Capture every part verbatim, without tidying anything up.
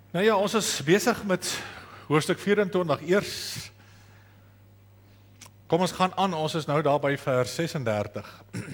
Nou ja, ons is besig met hoofstuk vyf-en-twintig eers. Kom ons gaan aan, ons is nou daar by vers ses en dertig.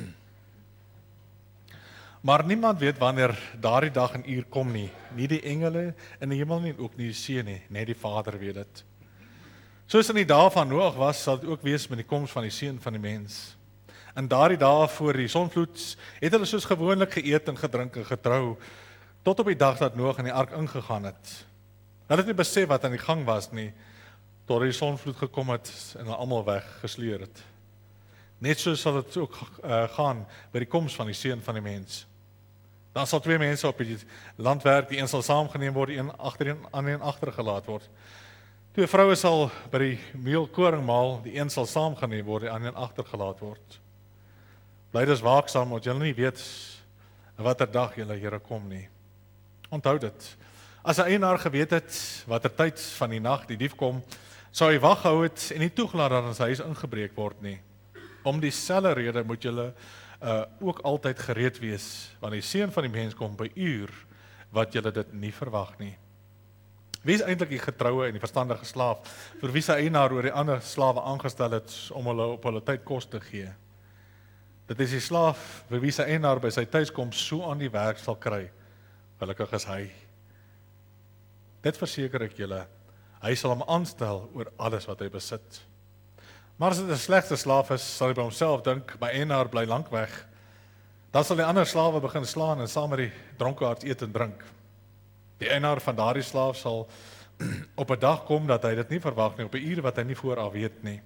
Maar niemand weet wanneer daardie dag en uur kom nie, nie die engele in die hemel nie, ook nie die seun nie, net die Vader weet dit. Soos in die dae van Noag was, sal dit ook wees met die koms van die seun van die mens. In daardie dae voor die sonvloed het hulle soos gewoonlik geëet en gedrink en getrou, tot op die dag dat Noag in die ark ingegaan het. Hulle het nie besef wat aan die gang was nie, tot die sonvloed gekom het en hulle almal weggesleer het. Net so sal dit ook uh, gaan by die koms van die seun van die mens. Dan sal twee mense op die land werk, die een sal saamgeneem word, die een agter die ander agtergelaat word. Twee vroue sal by die meelkoring maal, die een sal saamgeneem word, die ander agtergelaat word. Bly dus waaksaam, want julle nie weet watter dag julle Here kom nie. Onthou dit. As 'n eienaar geweet het watter tyd van die nag die dief kom, sou hy wag gehou het en nie toegelaat dat in sy huis ingebreek word nie. Om dieselfde rede moet julle uh, ook altyd gereed wees, want die seun van die mens kom by uur wat julle dit nie verwag nie. Wie is eintlik die getroue en die verstandige slaaf, vir wie sy eienaar oor die ander slawe aangestel het om hulle op hulle tyd kos te gee? Dit is die slaaf vir wie sy eienaar by sy tuiskoms so aan die werk sal kry. Gelukkig is hy. Dit verseker ek julle, hy sal hom aanstel oor alles wat hy besit. Maar as dit 'n slegte slaaf is, sal hy by homself dink, my eienaar bly lank weg. Dan sal die ander slawe begin slaan en saam met die dronkaards eet en drink. Die eienaar van daardie slaaf sal op 'n dag kom dat hy dit nie verwag nie, op 'n uur wat hy nie vooraf weet nie.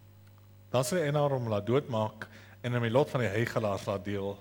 Dan sal die eienaar hom laat doodmaak en in die lot van die huigelaars laat deel.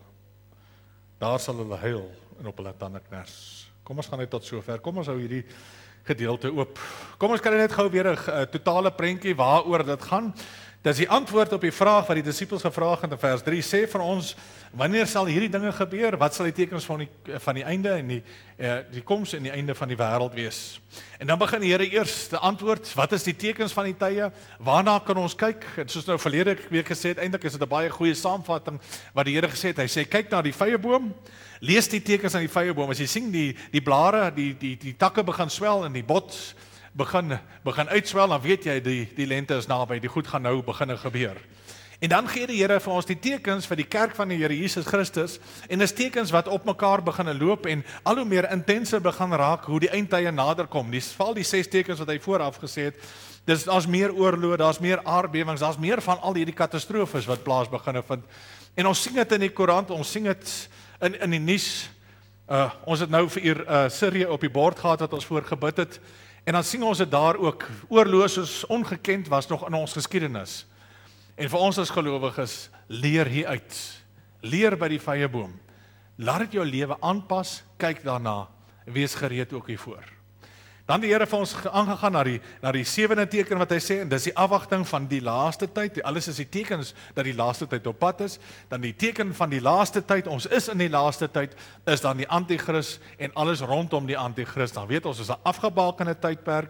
Daar sal hulle huil en op hulle tande kners. Kom ons gaan net tot sover. Kom ons hou hierdie gedeelte oop. Kom ons kry net gou weer 'n uh, totale prentjie waaroor dit gaan. Dit is die antwoord op die vraag wat die disippels gevra het in vers drie. Sê vir ons, wanneer sal hierdie dinge gebeur? Wat sal die tekens van die van die einde en die uh, die koms en die einde van die wêreld wees? En dan begin die Here eers te antwoord, wat is die tekens van die tye? Waarna kan ons kyk? En soos nou verlede week gesê het, eintlik is dit 'n baie goeie saamvatting wat die Here gesê het. Hy sê kyk na die vyeboom, lees die tekens aan die vyeboom. As jy sien die die blare, die die die takke begin swel en die bot begin begin uitswel, dan weet jy die die lente is naby, die goed gaan nou begin gebeur. En dan gee die Here vir ons die tekens vir die kerk van die Here Jesus Christus, en dis tekens wat op mekaar begin loop en al hoe meer intenser begin raak hoe die eindtye nader kom. Dis val die ses tekens wat hy vooraf gesê het. Dis daar's meer oorloë, daar's meer aardbewings, daar's meer van al hierdie katastrofes wat plaas begin vind. En ons sien dit in die koerant, ons sien dit in in die nuus. Uh ons het nou vir uur uh Sirië op die bord gehad wat ons voor gebid het. En dan sien ons dit daar ook, oorloë soos ongekend was nog in ons geskiedenis. En vir ons as gelowiges, leer hier uit. Leer by die vyeboom. Laat dit jou lewe aanpas, kyk daarna, wees gereed ook hiervoor. Dan die Here vir ons aangegaan na die na die sewende teken wat hy sê, en dis die afwagting van die laaste tyd. Alles is die tekens dat die laaste tyd op pad is. Dan die teken van die laaste tyd, ons is in die laaste tyd, is dan die anti-kris en alles rondom die anti-kris. Dan weet ons, is 'n afgebakende tydperk.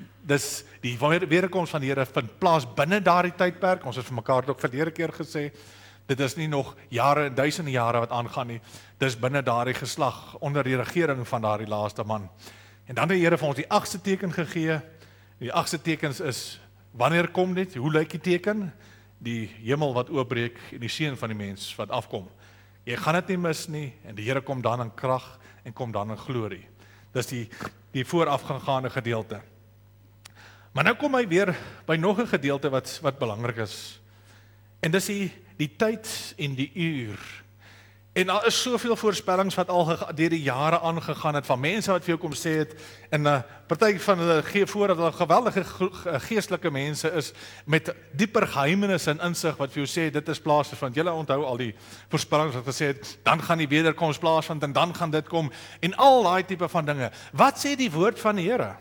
Dis die wederkoms van die Here vind plaas binne daardie tydperk. Ons het vir mekaar dit ook verlede keer gesê. Dit is nie nog jare en duisende jare wat aangaan nie. Dis binne daardie geslag onder die regering van daardie laaste man. En dan het die Here vir ons die agste teken gegee. Die agste tekens is, wanneer kom dit? Hoe lyk die teken? Die hemel wat oopbreek en die seun van die mens wat afkom. Jy gaan dit nie mis nie, en die Here kom dan in krag en kom dan in glorie. Dis die die voorafgegaande gedeelte. Maar nou kom hy weer by nog 'n gedeelte wat wat belangrik is. En dis die die tyd en die uur. En daar is soveel voorspellings wat al deur die jare aangegaan het van mense wat vir jou kom sê het, en 'n uh, party van hulle gee voor dat hulle geweldige geestelike mense is met dieper geheimenisse en insig wat vir jou sê dit is plaasvind. Julle onthou al die voorspellings wat gesê het, dan gaan die wederkoms plaasvind en dan gaan dit kom en al daai tipe van dinge. Wat sê die woord van die Here?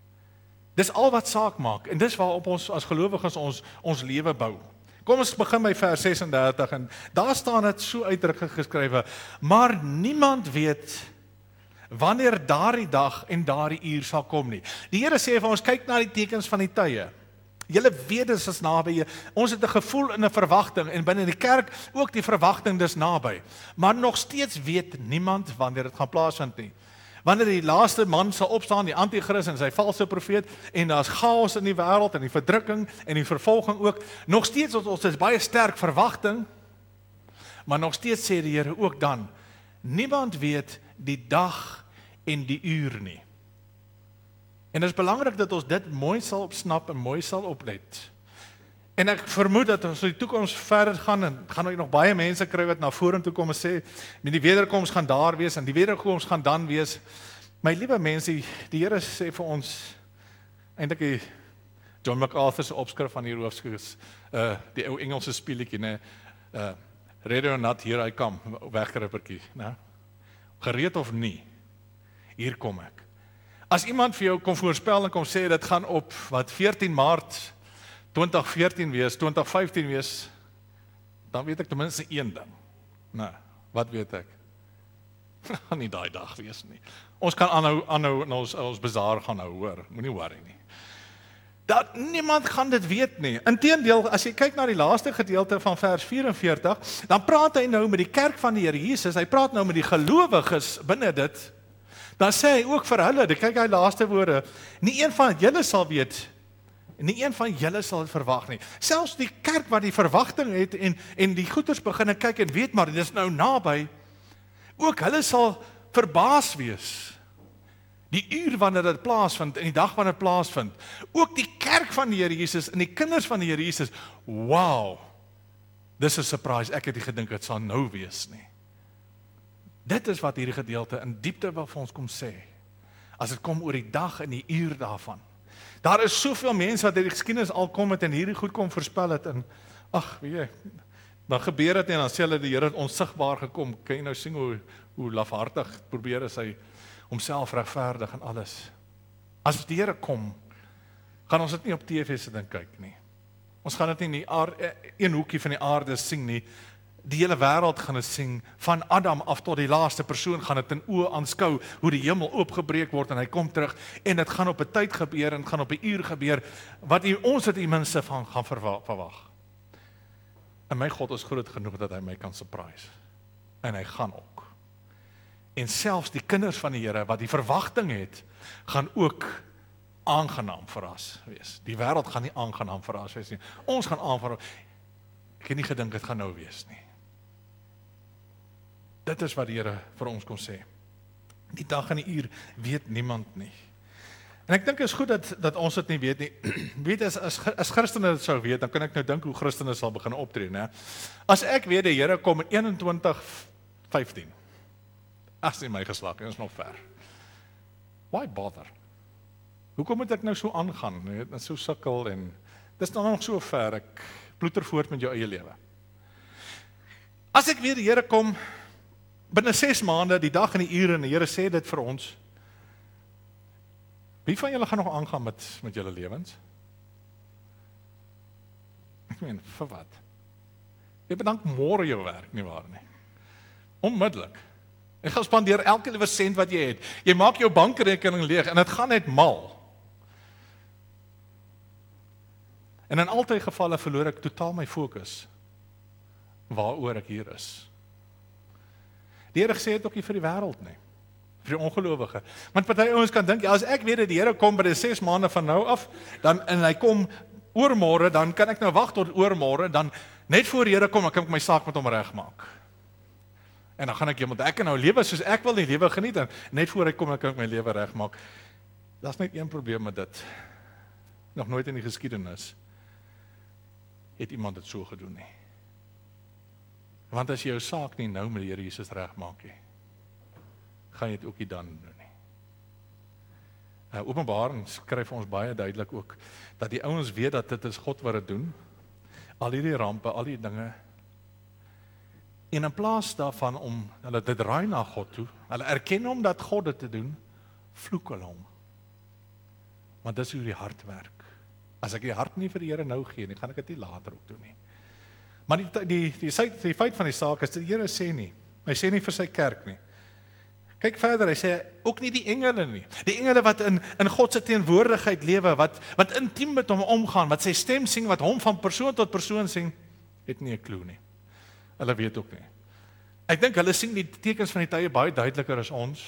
Dis al wat saak maak, en dis waarop ons as gelowiges ons ons lewe bou. Kom ons begin by vers ses en dertig, en daar staan dit so uitdruklik geskrywe, maar niemand weet wanneer daardie dag en daardie uur sal kom nie. Die Here sê vir ons, kyk na die tekens van die tye. Julle weet dit is naby. Ons het 'n gevoel en 'n verwagting, en binne die kerk ook die verwagting dis naby. Maar nog steeds weet niemand wanneer dit gaan plaasvind nie. Wanneer die laaste man sal opstaan, die anti-kris en sy valse profeet, en daar's chaos in die wêreld en die verdrukking en die vervolging ook, nog steeds ons, ons is baie sterk verwagting, maar nog steeds sê die Here ook dan, niemand weet die dag en die uur nie. En dit is belangrik dat ons dit mooi sal opsnap en mooi sal oplet. En ek vermoed dat as die toekoms verder gaan, en gaan ook nog baie mense kry wat na vorentoe kom en sê, met die wederkoms gaan daar wees, en die wederkoms gaan dan wees. My liewe mense, die, die Here sê vir ons, eintlik die John MacArthur se opskrif van die hoofstuk, uh, die ou Engelse speletjie, né? Uh, Ready or not, here I come, weggerippertjie, né? Gereed of nie, hier kom ek. As iemand vir jou kom voorspel en kom sê, dit gaan op, wat, veertien Maart twintig veertien wees, twintig vyftien wees, dan weet ek ten minste een ding. Nou, wat weet ek? Gaan nie daai dag wees nie. Ons kan aanhou, aanhou en ons, ons bazaar gaan hou, hoor, moenie worry nie. Dat niemand gaan dit weet nie. Inteendeel, as jy kyk na die laaste gedeelte van vers vyf-en-veertig, dan praat hy nou met die kerk van die Here Jesus, hy praat nou met die gelowiges binne dit, dan sê hy ook vir hulle, kyk hy laaste woorde, nie een van julle sal weet, nie een van julle sal het verwag nie. Selfs die kerk wat die verwagting het en, en die goeders begin kyk en weet maar, dit is nou naby, ook hulle sal verbaas wees. Die uur wanneer dit plaasvind en die dag wanneer dit plaasvind. Ook die kerk van die Here Jesus en die kinders van die Here Jesus. Wow, dis 'n surprise. Ek het nie gedink dit sal nou wees nie. Dit is wat hierdie gedeelte in diepte wil vir ons kom sê. As dit kom oor die dag en die uur daarvan. Daar is soveel mense wat uit die geskiedenis al kom het en hierdie goed kom voorspel het en ag, weet jy, dan gebeur dit en dan sê hulle die Here het onsigbaar gekom. Kan jy nou sien hoe hoe lafhartig probeer is hy homself regverdig en alles. As die Here kom, gaan ons dit nie op T V sit en kyk nie. Ons gaan dit nie in die aarde, een hoekie van die aarde sing nie. Die hele wêreld gaan dit sing, van Adam af tot die laaste persoon gaan dit in oë aanskou, hoe die hemel oopgebreek word en hy kom terug, en dit gaan op 'n tyd gebeur, en dit gaan op 'n uur gebeur, wat die, ons het die minste van gaan verwag. En my God is groot genoeg dat hy my kan surprise. En hy gaan ook. En selfs die kinders van die Here, wat die verwagting het, gaan ook aangenaam verras wees. Die wêreld gaan nie aangenaam verras wees nie. Ons gaan aanverras. Ek het nie gedink dit gaan nou wees nie. Dit is wat die Here vir ons kon sê. Die dag en die uur weet niemand nie. En ek dink is goed dat dat ons dit nie weet nie. Weet as as, as Christene dit sou weet, dan kan ek nou dink hoe Christene sal begin optree, né? As ek weet die Here kom in eenentwintig vyftien. As nie my geslag, dit is nog ver. Why bother? Hoekom moet ek nou so aangaan, net so sukkel en dis dan nog so ver, ek ploeter voort met jou eie lewe. As ek weet die Here kom binne ses maande, die dag en die ure, en die Here sê dit vir ons, wie van julle gaan nog aangaan met, met julle lewens? Ek meen, vir wat? Jy bedank môre jou werk, nie waar nie? Onmiddellik. Jy gaan spandeer elke liewe sent wat jy het. Jy maak jou bankrekening leeg, en dit gaan net mal. En in altyd gevalle verloor ek totaal my fokus, waaroor ek hier is. Die Here gesê het ook nie vir die wêreld nie, vir die ongelowige. Want party ouens kan dink, ja, as ek weet dat die Here kom by die ses maande van nou af, dan en hy kom oormôre, dan kan ek nou wag tot oormôre, dan net voor die Here kom, dan kan ek my saak met hom regmaak. En dan gaan ek iemand, ek kan nou lewe soos ek wil die lewe geniet, en net voor hy kom, dan kan ek my lewe regmaak. Daar's net een probleem met dit. Nog nooit in die geskiedenis het iemand dit so gedoen nie. Want as jy jou saak nie nou met die Here Jesus regmaak nie, gaan jy dit ook nie dan doen nie. Uh, Openbaring skryf ons baie duidelik ook, dat die ouens weet dat dit is God wat dit doen, al hierdie rampe, al die dinge, en in plaas daarvan om, hulle dit draai na God toe, hulle erken hom dat God dit te doen, vloek hulle hom. Want dis hoe die hart werk. As ek die hart nie vir die Here nou gee nie, gaan ek dit nie later ook doen nie. Maar die, die, die, die, die feit van die saak is, die Here sê nie, hy sê nie vir sy kerk nie. Kyk verder, hy sê, ook nie die engele nie. Die engele wat in, in God se teenwoordigheid lewe, wat, wat intiem met hom omgaan, wat sy stem sing, wat hom van persoon tot persoon sing, het nie 'n klou nie. Hulle weet ook nie. Ek dink hulle sien die tekens van die tye baie duideliker as ons,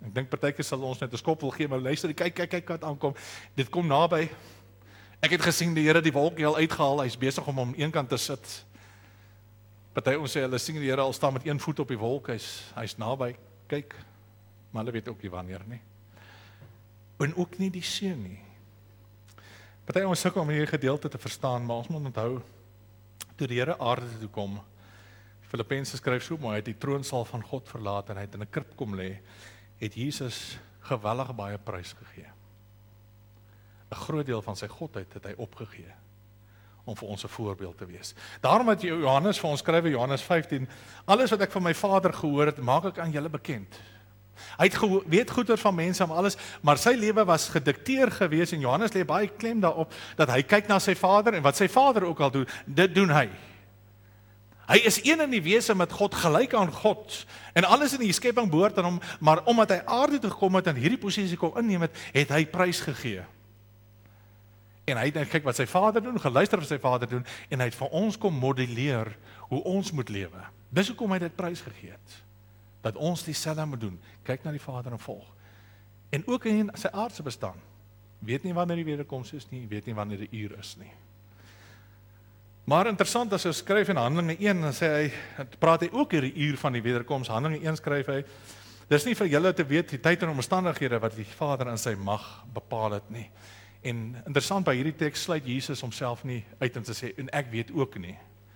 Ek dink partykeer sal ons net 'n skop wil gee, maar luister, kyk, kyk, kyk wat aankom. Dit kom naby. Ek het gesien die Here die wolkie al uitgehaal, hy's besig om om een kant te sit. Party ons sê hulle sien die Here al staan met een voet op die wolk, hy's hy's naby. Kyk, maar hulle weet ook nie wanneer nie. En ook nie die seun nie. Party ons sukkel om hierdie gedeelte te verstaan, maar ons moet onthou toe die Here aarde toe kom. Filippense skryf so mooi, hy het die troonsaal van God verlaat en hy het in 'n krib kom lê, het Jesus geweldig baie prys gegee. 'n Groot deel van sy godheid het hy opgegee om vir ons 'n voorbeeld te wees. Daarom het Johannes vir ons skryf in Johannes vyftien, alles wat ek van my Vader gehoor het, maak ek aan julle bekend. Hy het gehoor, weet goeie van mense om alles, maar sy lewe was gedikteer gewees en Johannes lê baie klem daarop dat hy kyk na sy Vader en wat sy Vader ook al doen, dit doen hy. Hy is een in die wese met God, gelyk aan God. En alles in die skepping behoort aan hom, maar omdat hy aarde toe gekom het en hierdie posisie kom inneem het, het hy prys gegee. En hy het kyk wat sy Vader doen, geluister wat sy Vader doen, en hy het vir ons kom modelleer hoe ons moet lewe. Dis hoekom hy dit prys gegee het. Dat ons dieselfde moet doen. Kyk na die Vader en volg. En ook in sy aardse bestaan. Weet nie wanneer die wederkoms is nie, weet nie wanneer die uur is nie. Maar interessant as hy skryf in Handelinge een, dan sê hy, praat hy ook oor die uur van die wederkoms. Handelinge een skryf hy, dis nie vir julle te weet die tyd en omstandighede wat die Vader in sy mag bepaal het nie. En interessant by hierdie teks sluit Jesus homself nie uit om te sê, en ek weet ook nie.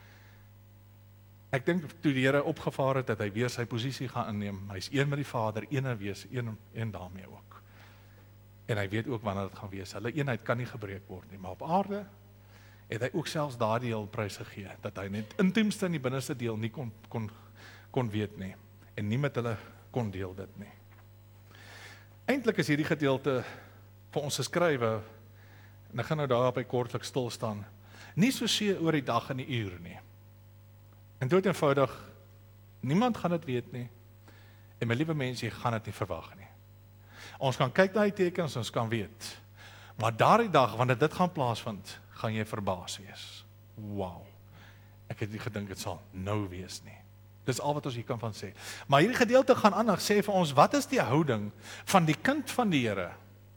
Ek dink toe die Here opgevaar het, dat hy weer sy posisie gaan inneem. Hy's een met die Vader, een en wees, een en daarmee ook. En hy weet ook wanneer dit gaan wees. Hulle eenheid kan nie gebreek word nie, maar op aarde het hy ook selfs daardie heel prys gegee, dat hy net intiemste in die binneste deel nie kon, kon, kon weet nie, en nie met hulle kon deel dit nie. Eintlik is hierdie gedeelte vir ons geskrywe, en ek gaan nou daarop kortlik stil staan, nie so seer oor die dag en die uur nie. En dood eenvoudig, niemand gaan dit weet nie, en my liewe mense, jy gaan dit nie verwag nie. Ons kan kyk na die tekens, ons kan weet, maar daardie dag, wanneer dit gaan plaasvind, gaan jy verbaas wees. Wow, ek het nie gedink het sal nou wees nie. Dis al wat ons hier kan van sê. Maar hierdie gedeelte gaan aan, sê vir ons, wat is die houding van die kind van die Here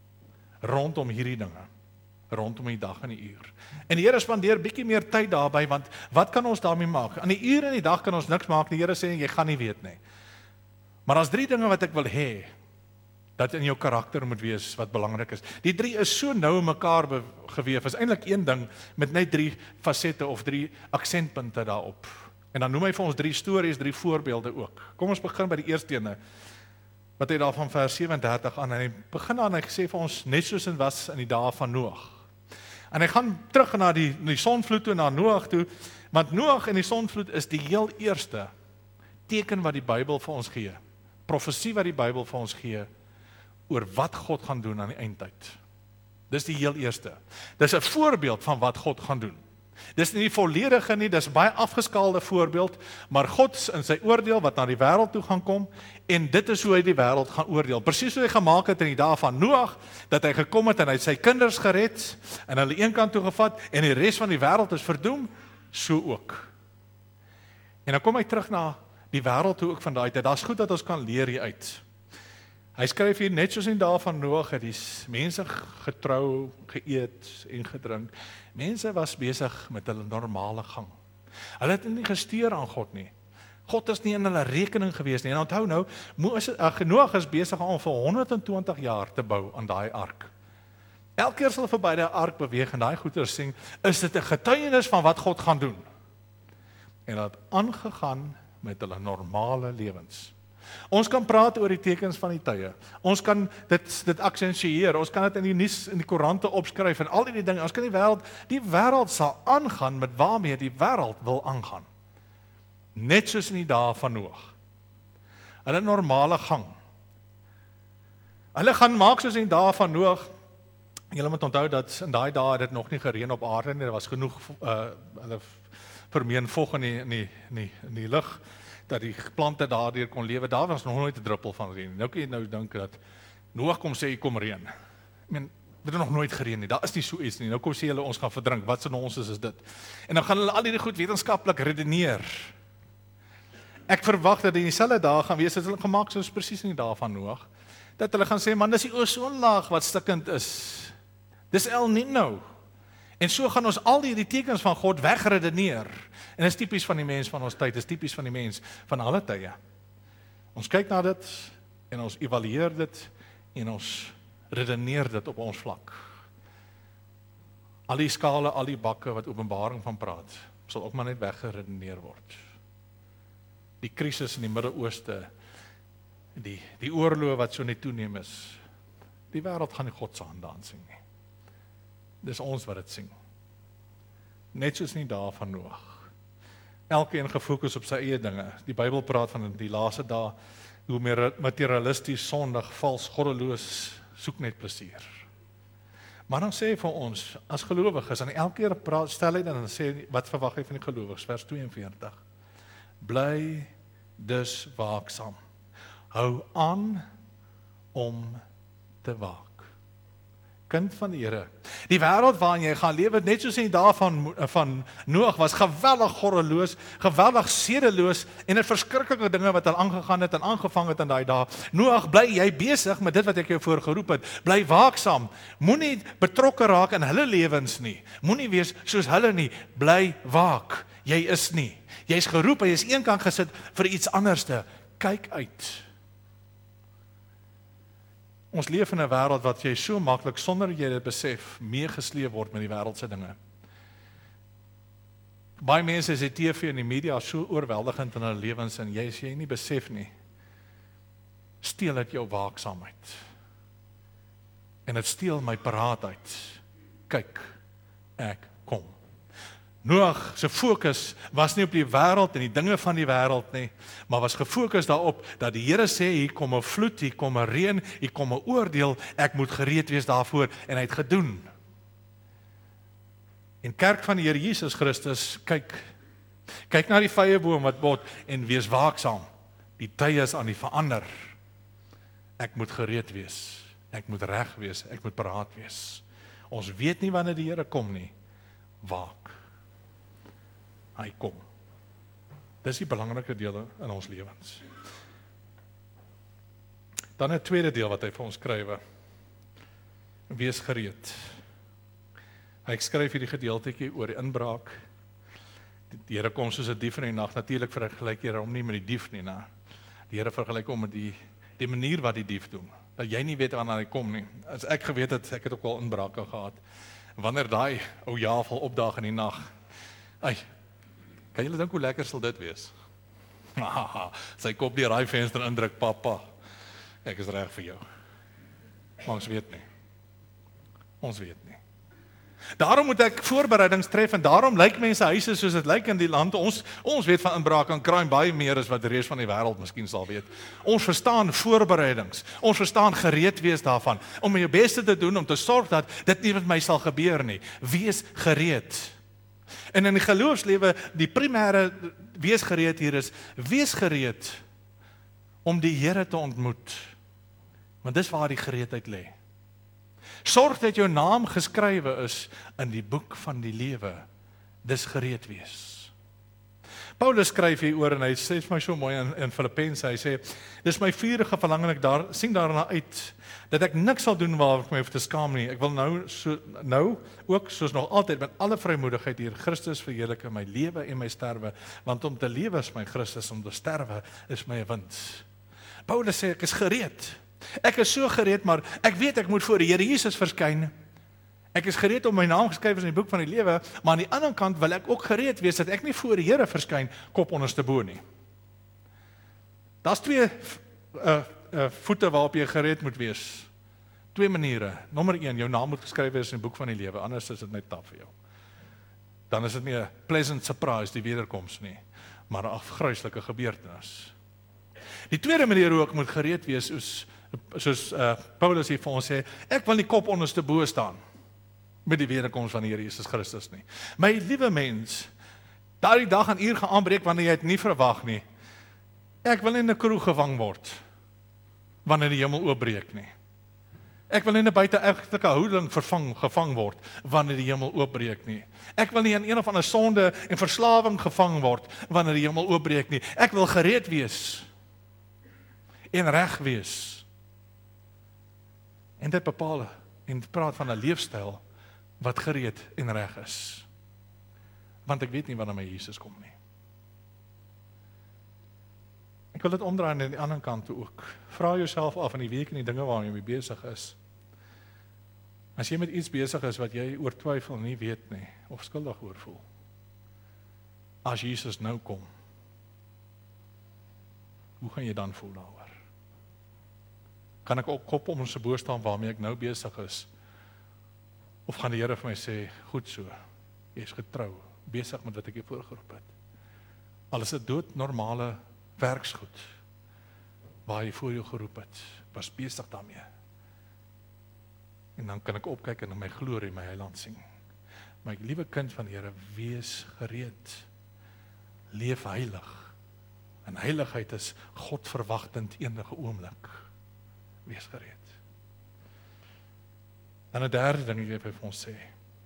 rondom hierdie dinge? Rondom die dag en die uur. En die Here spandeer bietjie meer tyd daarby, want wat kan ons daarmee maak? Aan die uur en die dag kan ons niks maak, die Here sê, jy gaan nie weet nie. Maar daar's drie dinge wat ek wil hê, dat in jou karakter moet wees, wat belangrik is. Die drie is so nou in mekaar geweef, is eintlik een ding, met net drie fasette, of drie aksentpunte daarop. En dan noem hy vir ons drie stories, drie voorbeelde ook. Kom ons begin by die eerste ene, wat hy daar van vers sewendertig aan, en hy begin aan, hy sê vir ons, net soos dit was in die dae van Noag. En hy gaan terug na die, die sonvloed toe, na Noag toe, want Noag en die sonvloed is die heel eerste teken wat die Bybel vir ons gee, profesie wat die Bybel vir ons gee, oor wat God gaan doen aan die eindtyd. Dis die heel eerste. Dis 'n voorbeeld van wat God gaan doen. Dis nie die volledige nie, dis 'n baie afgeskaalde voorbeeld, maar God in sy oordeel wat na die wêreld toe gaan kom, en dit is hoe hy die wêreld gaan oordeel. Presies hoe hy gemaak het in die dae van Noag, dat hy gekom het en hy het sy kinders gered, en hulle een kant toe gevat, en die res van die wêreld is verdoem, so ook. En dan kom hy terug na die wêreld toe ook van daai tyd. Daar's goed dat ons kan leer hier uit. Hy skryf hier, net soos in die dae van Noag, het die mense getrou, geëet en gedrink. Mense was besig met hulle normale gang. Hulle het nie gesteer aan God nie. God is nie in hulle rekening gewees nie. En onthou nou, Noag is besig om vir honderd en twintig jaar te bou aan daai ark. Elke keer as hulle verby die ark beweeg en daai goeie sing, is dit 'n getuienis van wat God gaan doen. En dat aangegaan met hulle normale lewens. Ons kan praat oor die tekens van die tye. Ons kan dit dit aksentueer. Ons kan dit in die nuus in die koerante opskryf en al die dinge. Ons kan die wêreld, die wêreld sal aangaan met waarmee die wêreld wil aangaan. Net soos in die dae van Noag. Hulle normale gang. Hulle gaan maak soos in die dae van Noag. Julle moet onthou dat in daai dae het dit nog nie gereën op aarde nie. Daar was genoeg uh hulle vermeen vog in die in die in die, in die lug, dat die plante daardeur kon lewe. Daar was nog nooit 'n druppel van reën. Nou kan jy nou dink dat Noag kom sê, kom reën. Ek meen, dit het nog nooit gereën nie. Daar is nie so iets nie. Nou kom sê hulle, ons gaan verdrink. Wat se nonsens is dit? En dan gaan hulle al hierdie goed wetenskaplik redeneer. Ek verwag dat in dieselfde dae gaan wees, het hulle gemaak soos presies in die dae van Noag. dat hulle gaan sê, man, dis die ozonlaag wat stikkend is. Dis El Nino. En so gaan ons al die, die tekens van God wegredeneer. En dis tipies van die mens van ons tyd, dis tipies van die mens van alle tye. Ons kyk na dit, en ons evalueer dit, en ons redeneer dit op ons vlak. Al die skale, al die bakke wat Openbaring van praat, sal ook maar net weggeredeneer word. Die krisis in die Midde-Ooste, die, die oorlog wat so net toeneem is, die wêreld gaan nie God se hande aan sien nie. Dis ons wat dit sien. Net soos in die dae van Noag. Elkeen gefokus op sy eie dinge. Die Bybel praat van die laaste dae, hoe meer materialisties, sondig, vals, goddeloos, soek net plesier. Maar dan sê hy vir ons, as gelowiges, en elke keer praat, stel hy dan en sê, wat verwag hy van die gelowiges? Vers tweeënveertig. Bly dus waaksaam. Hou aan om te waak. Kind van die Here. Die wêreld waarin jy gaan lewe, net soos in die dae van, van Noag, was geweldig goddeloos, geweldig sedeloos, en het verskriklike dinge wat al aangegaan het en aangevang het in daai dae. Noag, bly jy besig met dit wat ek jou voorgeroep het. Bly waaksaam. Moenie betrokke raak in hulle lewens nie. Moenie wees soos hulle nie. Bly waak. Jy is nie. Jy's geroep, jy is eenkant gesit vir iets anderste. Kyk uit. Ons leef in 'n wêreld wat jy so maklik, sonder jy dit besef, meegesleep word met die wêreldse dinge. Baie mense is die T V en die media so oorweldigend in hulle lewens, en jy as jy nie besef nie, steel dit jou waaksaamheid. En dit steel my paraatheid. Kyk, ek kom. Noag se fokus was nie op die wêreld en die dinge van die wêreld nie, maar was gefokus daarop dat die Here sê, hier kom 'n vloed, hier kom 'n reën, hier kom 'n oordeel, ek moet gereed wees daarvoor, en hy het gedoen. En kerk van die Here Jesus Christus, kyk, kyk na die vyeboom wat bot, en wees waaksaam. Die tye is aan die verander. Ek moet gereed wees, ek moet reg wees, ek moet paraat wees. Ons weet nie wanneer die Here kom nie, waak. Hy kom. Dis die belangrike deel in ons lewens. Dan 'n tweede deel wat hy vir ons skrywe. Wees gereed. Hy skryf hierdie gedeeltetjie oor die inbraak. Die Here kom soos 'n dief in die nag. Natuurlik vergelyk hy hom nie met die dief nie, né? Die Here vergelyk hom met die die manier wat die dief doen. Dat jy nie weet wanneer hy kom nie. As ek geweet het, ek het ook al inbrake gehad. Wanneer daai ou javel opdaag in die nag. Ai, kan julle dink hoe lekker sal dit wees? Sy kop die raaivenster indruk, papa. Ek is reg vir jou. Maar ons weet nie. Ons weet nie. Daarom moet ek voorbereidings tref, en daarom lyk mense huise soos dit lyk in die land. Ons ons weet van inbraak en crime baie meer as wat die res van die wêreld miskien sal weet. Ons verstaan voorbereidings. Ons verstaan gereed wees daarvan, om jou beste te doen om te sorg dat dit nie met my sal gebeur nie. Wees gereed. En in die geloofslewe, die primêre wees gereed hier is, wees gereed om die Here te ontmoet. Want dis waar die gereedheid lê. Sorg dat jou naam geskrywe is in die boek van die lewe. Dis gereed wees. Paulus skryf hier oor, en hy sê vir my so mooi in, in Filippense, hy sê, dis my vurige verlang en ek daar, sien daarna uit, dat ek niks sal doen waar ek my hoef te skaam nie. Ek wil nou, so, nou ook, soos nog altyd, met alle vrymoedigheid hier, Christus verheerlik in my lewe en my sterwe, want om te lewe is my Christus, om te sterwe is my wins. Paulus sê, ek is gereed. Ek is so gereed, maar ek weet ek moet voor die Here Jesus verskyn. Ek is gereed om my naam geskryf is in die boek van die lewe, maar aan die ander kant wil ek ook gereed wees, dat ek nie voor die Here verskyn, kop onderste bo nie. Daar's twee uh, uh, voete waarop jy gereed moet wees. Twee maniere. Nommer een, jou naam moet geskryf wees in die boek van die lewe, anders is dit net tap vir jou. Dan is dit nie 'n pleasant surprise, die wederkoms nie, maar 'n afgryslike gebeurtenis. Die tweede manier hoe ek moet gereed wees, is, soos uh, Paulus hier vir ons sê, ek wil nie kop onderste bo staan met die wederkoms van die Here Jesus Christus nie. My liewe mens, daardie dag en uur gaan aanbreek wanneer jy dit nie verwag nie. Ek wil nie in 'n kroeg gevang word wanneer die hemel oopbreek nie. Ek wil nie in 'n buiteegtelike houding vervang gevang word wanneer die hemel oopbreek nie. Ek wil nie in een of ander sonde en verslawing gevang word wanneer die hemel oopbreek nie. Ek wil gereed wees en reg wees En dit bepaal en praat van 'n leefstyl wat gereed en reg is. Want ek weet nie wanneer my Jesus kom nie. Ek wil dit omdraai aan die ander kant toe ook. Vra jouself af in die week en die dinge waarmee jy mee besig is. As jy met iets besig is wat jy oor twyfel nie weet nie, of skuldig oor voel. As Jesus nou kom, hoe gaan jy dan voel daaroor? Kan ek ook kop om ons se bo staan waarmee ek nou besig is? Of gaan die Here vir my sê, goed so, jy is getrou, besig met wat ek jou voorgeroep het. Al is dit doodnormale werksgoed, waar jy voor jou geroep het, was besig daarmee. En dan kan ek opkyk en in my glorie, my heiland sien. My liewe kind van die Here, wees gereed. Leef heilig. En heiligheid is God verwagtend enige oomblik. Wees gereed. Dan 'n derde ding wat hy vir ons sê.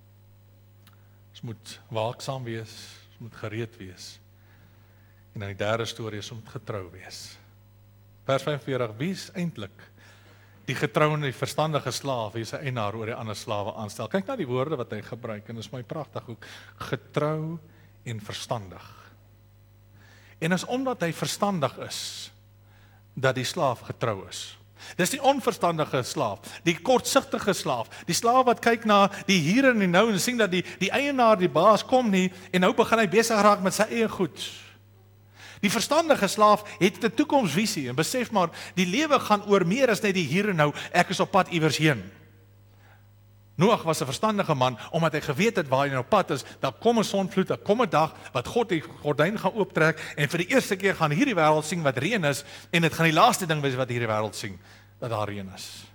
Ons moet waaksaam wees, ons moet gereed wees. En dan die derde storie is om getrou wees. Vers vyfenveertig, wie is eintlik die getroue en die verstandige slaaf, wie is 'n eienaar oor die ander slawe aanstel? Kyk na die woorde wat hy gebruik, en dit is my pragtig ook, getrou en verstandig. En is omdat hy verstandig is, dat die slaaf getrou is. Dis die onverstandige slaaf, die kortsigtige slaaf, die slaaf wat kyk na die hier en die nou en sien dat die, die eienaar, die baas kom nie, en nou begin hy besig raak met sy eie goed. Die verstandige slaaf het 'n toekomsvisie en besef maar, die lewe gaan oor meer as net die hier en nou, ek is op pad iewers heen. Noag was 'n verstandige man, omdat hy geweet het waar hy nou pad is, daar kom 'n sonvloed, daar kom 'n dag, wat God die gordyn gaan ooptrek, en vir die eerste keer gaan hierdie wêreld sien wat reën is, en dit gaan die laaste ding wees wat hierdie wêreld sien, dat daar reën is.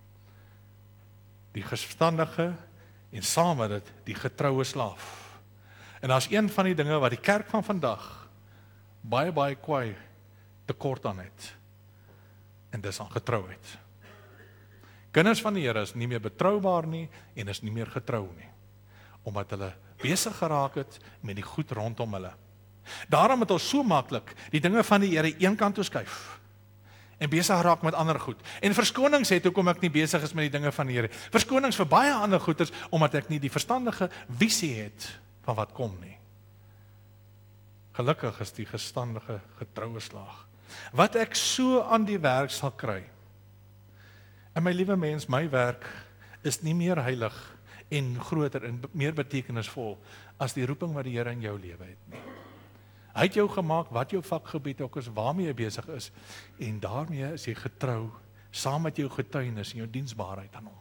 Die verstandige, en saam met dit, die getroue slaaf. En daar's een van die dinge wat die kerk van vandag baie, baie kwaai tekort aan het. En dis aan getrouheid. Kinders van die Here is nie meer betroubaar nie, en is nie meer getrou nie. Omdat hulle besig geraak het met die goed rondom hulle. Daarom het ons so maklik die dinge van die Here een kant toe skuif. En besig geraak met ander goed. En verskonings het hoekom ek nie besig is met die dinge van die Here. Verskonings vir baie ander goeders, omdat ek nie die verstandige visie het van wat kom nie. Gelukkig is die gestandige getroue slaag. Wat ek so aan die werk sal kry. En my liewe mens, my werk is nie meer heilig en groter en meer betekenisvol as die roeping wat die Here in jou lewe het nie. Hy het jou gemaak wat jou vakgebied ook is, waarmee jy besig is, en daarmee is jy getrou, saam met jou getuienis en jou diensbaarheid aan hom.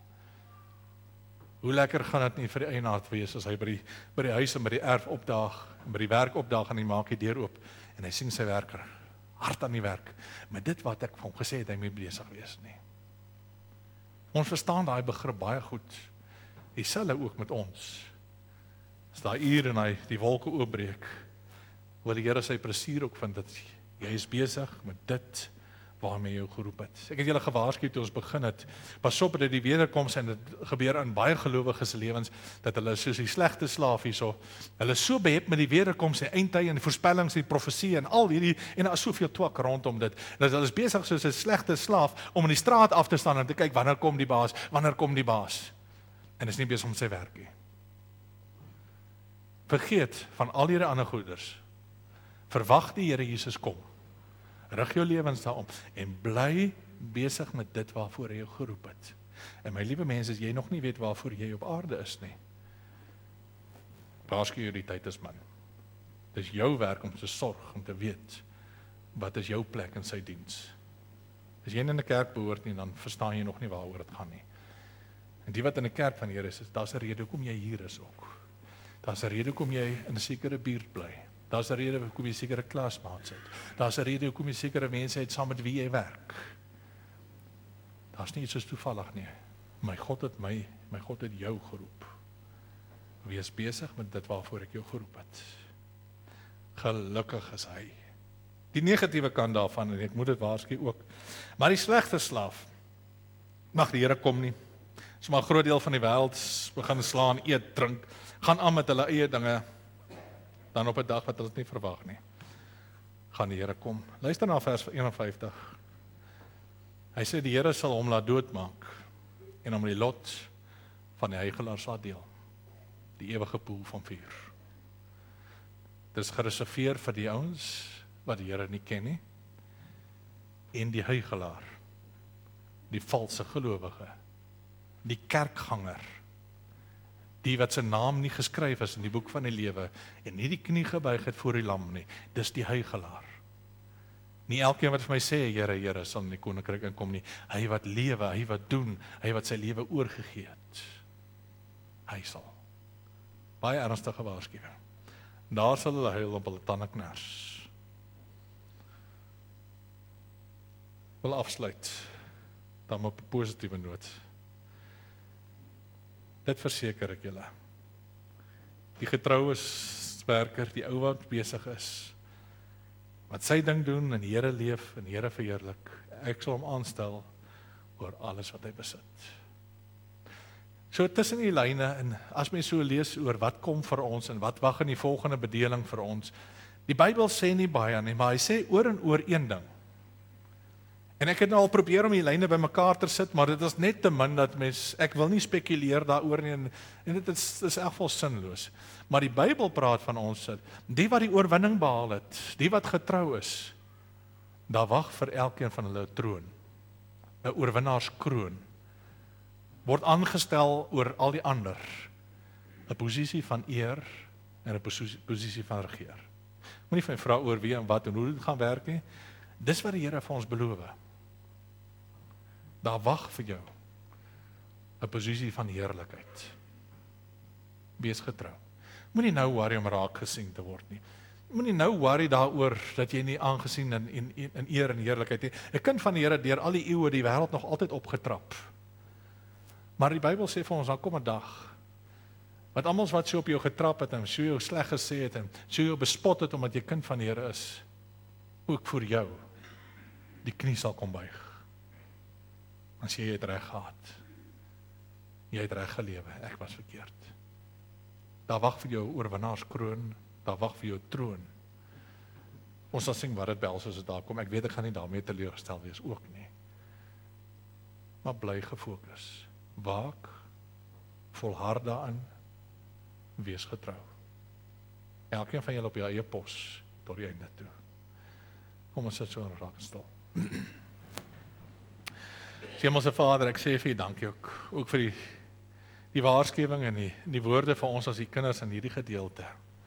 Hoe lekker gaan dit nie vir die eienaar wees, as hy by die, by die huis en by die erf opdaag, en by die werk opdaag, en hy maak die deur oop, en hy sien sy werker, hard aan die werk, met dit wat ek van hom gesê het, hy moet besig wees nie. Ons verstaan daai begrip baie goed, dieselfde ook met ons. As daai uur en hy die wolke oopbreek, wil die Here sy plesier ook vind, dat jy is besig met dit, waarmee jy geroep het. Ek het julle gewaarsku toe ons begin het, pas op dat die wederkoms, en dit gebeur in baie gelowiges se lewens, dat hulle soos die slegte slaaf hierso, hulle so behep met die wederkoms, en eindtye, en die voorspellings, die profesie, en al hierdie, en daar is soveel twak rondom dit, dat hulle is besig soos 'n slegte slaaf, om in die straat af te staan, en te kyk, wanneer kom die baas, wanneer kom die baas, en is nie besig om sy werk nie. Vergeet van al hierdie ander goeders, verwag die Here Jesus kom, rig jou lewens daarop, en bly besig met dit waarvoor hy jou geroep het. En my liewe mense, as jy nog nie weet waarvoor jy op aarde is nie, waarsku jy die tyd is man. Dis jou werk om te sorg, om te weet, wat is jou plek in sy diens. As jy in 'n kerk behoort nie, dan verstaan jy nog nie waaroor dit gaan nie. En die wat in 'n kerk van die Here is, daar's 'n rede hoekom jy hier is ook. Daar's 'n rede hoekom jy in 'n sekere buurt bly. Daar's 'n rede hoekom jy sekere klasmaats het. Daar's 'n rede hoekom jy sekere mense het saam met wie jy werk. Daar's nie iets soos toevallig nie. My God het my, my God het jou geroep. Wees besig met dit waarvoor ek jou geroep het. Gelukkig is hy. Die negatiewe kant daarvan, en ek moet dit waarsku ook, maar die slegte slaaf, mag die Here kom nie. So maar 'n groot deel van die wêreld begin slaan, eet, drink, gaan aan met hulle eie dinge, dan op 'n dag wat hulle dit nie verwag nie, gaan die Here kom. Luister na vers eenenvyftig. Hy sê die Here sal hom laat doodmaak, en om die lot van die huigelaars laat deel. Die ewige poel van vuur. Dit is gereserveer vir die ouens wat die Here nie ken nie, en die huigelaar, die valse gelowige, die kerkganger, die wat sy naam nie geskryf is in die boek van die lewe, en nie die knie gebuig het voor die lam nie, dis die huigelaar. Nie elkeen wat vir my sê, Here, Here, sal in die koninkryk inkom nie, hy wat lewe, hy wat doen, hy wat sy lewe oorgegee het, hy sal. Baie ernstige waarskuwing. Daar sal hulle huil op hulle tande knars. Wil afsluit, dan op 'n positiewe noot. Dit verseker ek julle. Die getroue werker, die ou wat besig is, wat sy ding doen, en die Here leef, en die Here verheerlik, ek sal hom aanstel oor alles wat hy besit. So tussen die lyne, en as mens so lees oor wat kom vir ons, en wat wag in die volgende bedeling vir ons, die Bybel sê nie baie nie, maar hy sê oor en oor een ding. En ek het nou al probeer om die lyne by mekaar te sit, maar dit is net te min dat mens, ek wil nie spekuleer daaroor nie, en, en dit is, is echt sinloos. Maar die Bybel praat van ons, die wat die oorwinning behaal het, die wat getrou is, daar wag vir elkeen van hulle 'n troon, 'n oorwinnaarskroon, word aangestel oor al die ander, 'n posisie van eer en 'n posisie, posisie van regeer. Moenie vir my vra oor wie en wat en hoe dit gaan werk nie. Dis wat die Here vir ons beloof. Daar wag vir jou 'n posisie van heerlikheid. Wees getrou. Moenie nou worry om raak gesien te word nie. Moenie nou worry daaroor dat jy nie aangesien in, in, in eer en heerlikheid nie. 'n Kind van die Here deur al die eeue die wêreld nog altyd opgetrap. Maar die Bybel sê vir ons, dan kom 'n dag wat almal wat so op jou getrap het en so jou sleg gesê het en so jou bespot het omdat jy kind van die Here is, ook vir jou die knie sal kom buig. As jy het reg gehad. Jy het reg gelewe, ek was verkeerd. Daar wag vir jou oorwinnaarskroon, daar wag vir jou troon. Ons sal sing wat dit bels as dit daar kom. Ek weet ek gaan nie daarmee teleurgestel wees ook nie. Maar bly gefokus. Waak, volhard daarin, wees getrou. Elkeen van julle op jou eie pos tot die einde toe. Kom ons sit so in raak stil. Hemelse Vader, ek sê vir U dankie ook, ook vir die, die waarskuwing en die, die woorde vir ons as die kinders in hierdie gedeelte.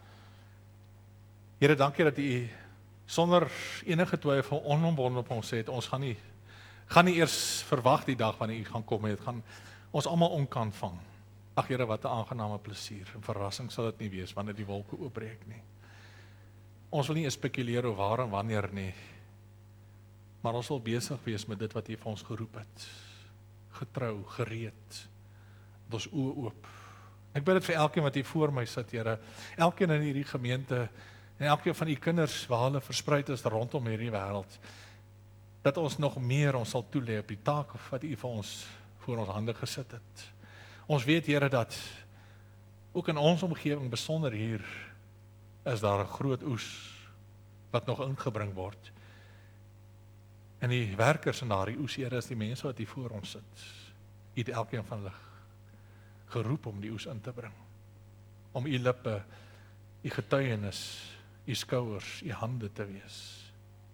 Here, dankie dat U sonder enige twyfel onomwonde op ons het. Ons gaan nie, gaan nie eers verwag die dag wanneer U gaan kom en dit gaan ons almal onkant vang. Ag Here, wat 'n aangename plesier en verrassing sal dit nie wees wanneer die wolke oopbreek nie. Ons wil nie spekuleer oor waar en wanneer nie, maar ons wil besig wees met dit wat U vir ons geroep het. Getrou, gereed, met ons oë oop. Ek bid dit vir elkeen wat hier voor my sit, Here, elkeen in hierdie gemeente, en elkeen van U kinders waar hulle verspreid is rondom hierdie wêreld, dat ons nog meer ons sal toelê op die taak wat U vir ons voor ons hande gesit het. Ons weet, Here, dat ook in ons omgewing, besonder hier, is daar 'n groot oes wat nog ingebring word. En die werkers in daardie oes, Here, is die mense wat hier voor ons sit. U het elkeen van hulle geroep om die oes in te bring. Om U lippe, U getuienis, U skouers, U hande te wees.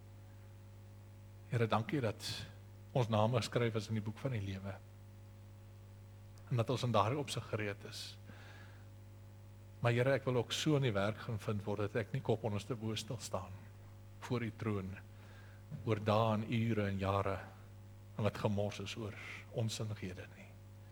Here, dankie dat ons name geskryf is in die boek van die lewe. En dat ons in daardie opsig gereed is. Maar Here, ek wil ook so in die werk gaan vind word, dat ek nie kop onderste bo stil staan, voor U troon, oor dae en ure en jare, en wat gemors is oor onsinnighede nie.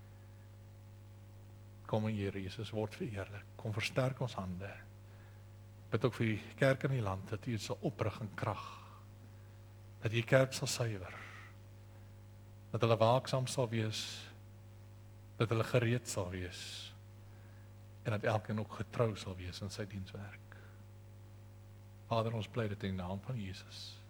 Kom in Here Jesus, word verheerlik, kom versterk ons hande. Bid ook vir die kerk in die land, dat U het sal oprig in krag, dat die kerk sal suiwer, dat hulle waaksaam sal wees, dat hulle gereed sal wees, en dat elkeen ook getrou sal wees in sy dienswerk. Vader, ons bly dit in die naam van Jesus.